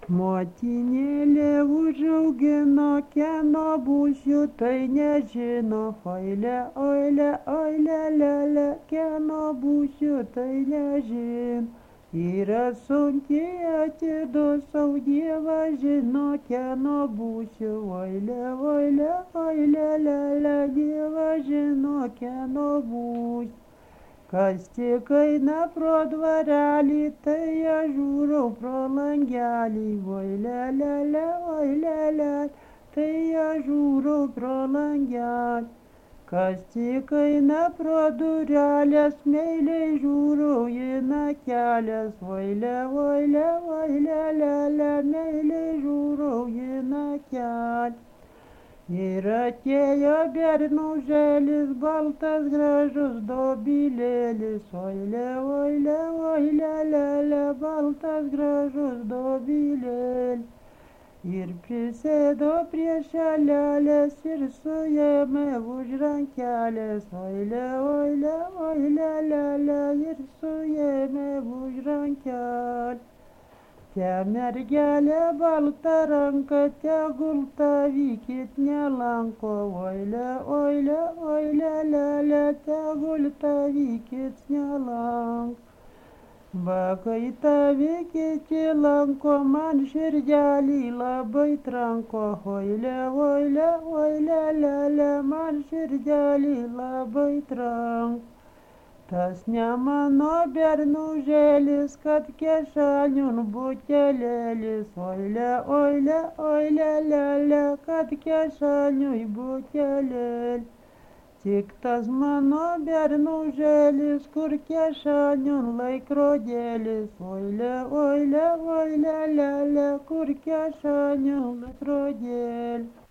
Motinėlė užaugino, kieno būsiu, tai nežino. Oile, oile, oile, lele, kieno būsiu, tai nežino. Yra sunkiai atidusau, Dievas žino, kieno būsiu. Oile, oile, oile, lele, Dievas žino, kieno būsiu. Kas tik eina pro dvarelį, tai aš žiūriu pro langelį. Oi lelele, oi lelele, tai aš žiūriu pro langelį. Kas tik eina pro durelės, meiliai žiūriu į nakelės. Oi le, oi lelele, meiliai žiūriu į nakelį. Ir atėjo bernužėlis, baltas gražus dobilėlis. Oile, oile, oile, lele, baltas gražus dobilėlis. Ir prisėdo prie šalelės ir suėmė už rankelės. Oile, oile, oile, lele, ir suėmė už rankelės. Te mergelė balta ranka, tegul tavykit nelanko. Oile, oile, oile, lele, tegul tavykit nelanko. Va, kai tavykit lanko, man širdelį labai tranko. Oile, oile, oile, lele, man širdelį labai tranko. Tas ne mano bernužėlis, kad kešaniun butelėlis. Oile, oile, oile, lele, kad kešaniui butelėlis. Tik tas mano bernužėlis, kur kešaniun laikrodėlis. Oile, oile, oile, lele, kur kešaniun laikrodėlis.